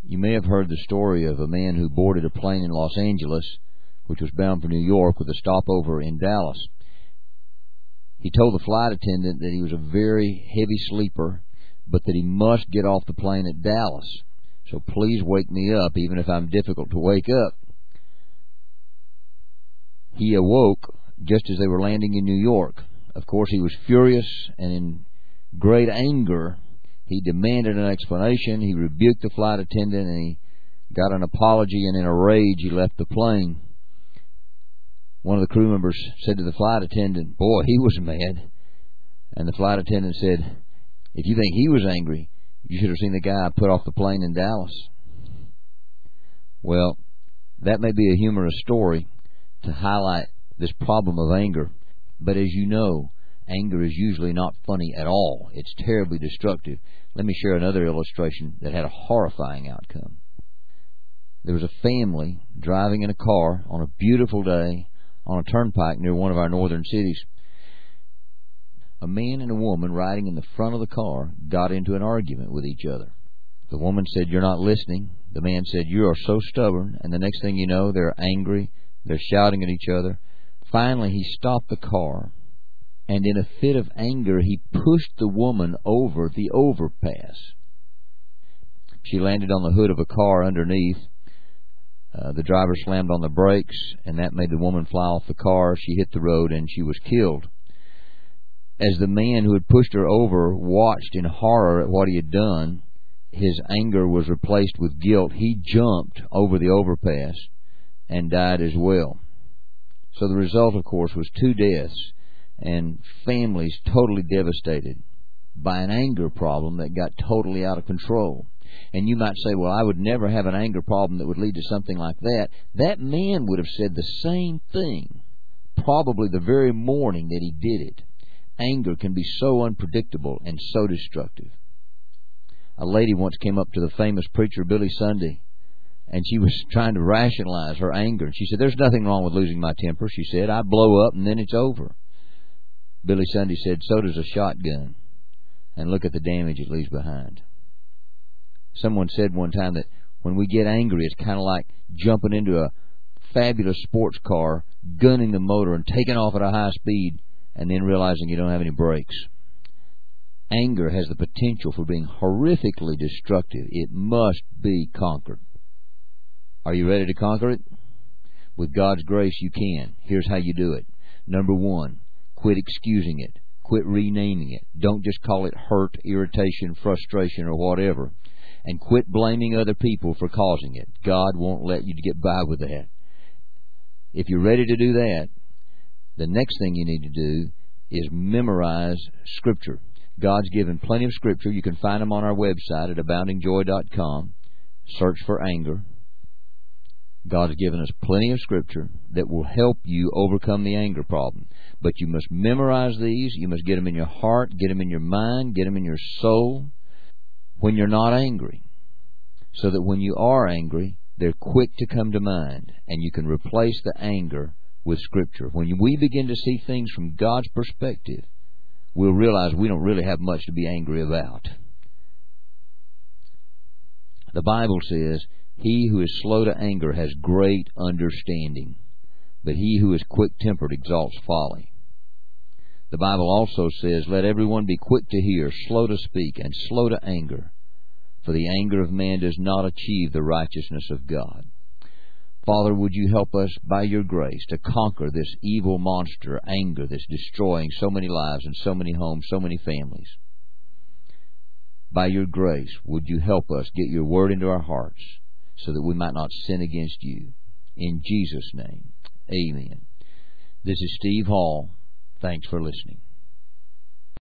You may have heard the story of a man who boarded a plane in Los Angeles, which was bound for New York, with a stopover in Dallas. He told the flight attendant that he was a very heavy sleeper, but that he must get off the plane at Dallas. So please wake me up, even if I'm difficult to wake up. He awoke just as they were landing in New York. Of course, he was furious, and in great anger, he demanded an explanation. He rebuked the flight attendant, and he got an apology, and in a rage, he left the plane. One of the crew members said to the flight attendant, "Boy, he was mad." And the flight attendant said, "If you think he was angry, you should have seen the guy put off the plane in Dallas." Well, that may be a humorous story to highlight this problem of anger, but as you know, anger is usually not funny at all. It's terribly destructive. Let me share another illustration that had a horrifying outcome. There was a family driving in a car on a beautiful day on a turnpike near one of our northern cities. A man and a woman riding in the front of the car got into an argument with each other. The woman said, "You're not listening." The man said, "You are so stubborn." And the next thing you know, they're angry. They're shouting at each other. Finally, he stopped the car, and in a fit of anger, he pushed the woman over the overpass. She landed on the hood of a car underneath. The driver slammed on the brakes, and that made the woman fly off the car. She hit the road, and she was killed. As the man who had pushed her over watched in horror at what he had done, his anger was replaced with guilt. He jumped over the overpass and died as well. So the result, of course, was 2 deaths and families totally devastated by an anger problem that got totally out of control. And you might say, "Well, I would never have an anger problem that would lead to something like that." That man would have said the same thing, probably the very morning that he did it. Anger can be so unpredictable and so destructive. A lady once came up to the famous preacher Billy Sunday, and she was trying to rationalize her anger. And she said, "There's nothing wrong with losing my temper," she said. "I blow up and then it's over." Billy Sunday said, "So does a shotgun. And look at the damage it leaves behind." Someone said one time that when we get angry, it's kind of like jumping into a fabulous sports car, gunning the motor and taking off at a high speed, and then realizing you don't have any brakes. Anger has the potential for being horrifically destructive. It must be conquered. Are you ready to conquer it? With God's grace, you can. Here's how you do it. Number 1, quit excusing it. Quit renaming it. Don't just call it hurt, irritation, frustration, or whatever. And quit blaming other people for causing it. God won't let you get by with that. If you're ready to do that, the next thing you need to do is memorize Scripture. God's given plenty of Scripture. You can find them on our website at aboundingjoy.com. Search for anger. God's given us plenty of Scripture that will help you overcome the anger problem. But you must memorize these. You must get them in your heart, get them in your mind, get them in your soul when you're not angry, so that when you are angry, they're quick to come to mind, and you can replace the anger with Scripture. When we begin to see things from God's perspective, we'll realize we don't really have much to be angry about. The Bible says, "He who is slow to anger has great understanding, but he who is quick-tempered exalts folly." The Bible also says, "Let everyone be quick to hear, slow to speak, and slow to anger, for the anger of man does not achieve the righteousness of God." Father, would you help us by your grace to conquer this evil monster, anger, that's destroying so many lives and so many homes, so many families. By your grace, would you help us get your word into our hearts so that we might not sin against you. In Jesus' name, amen. This is Steve Hall. Thanks for listening.